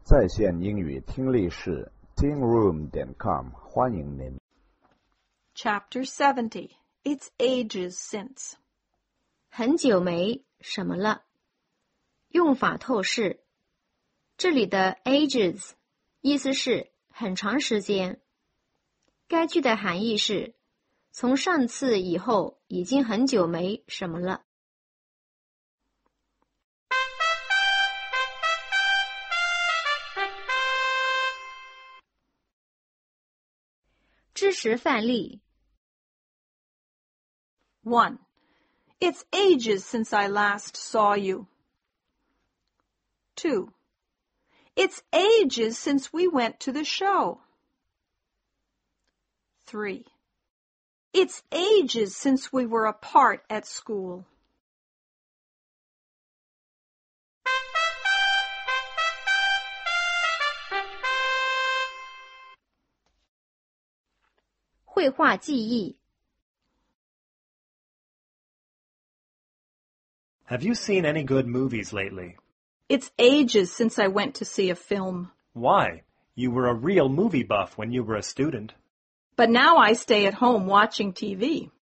在线英语听力室 tingroom.com 欢迎您。 Chapter 70. It's ages since. 很久没什么了。用法透视。这里的 ages 意思是很长时间。该句的含义是从上次以后已经很久没什么了。知识范例 1. It's ages since I last saw you. 2. It's ages since we went to the show. 3. It's ages since we were apart at school. 《绘画记忆》 Have you seen any good movies lately? It's ages since I went to see a film. Why? You were a real movie buff when you were a student. But now I stay at home watching TV.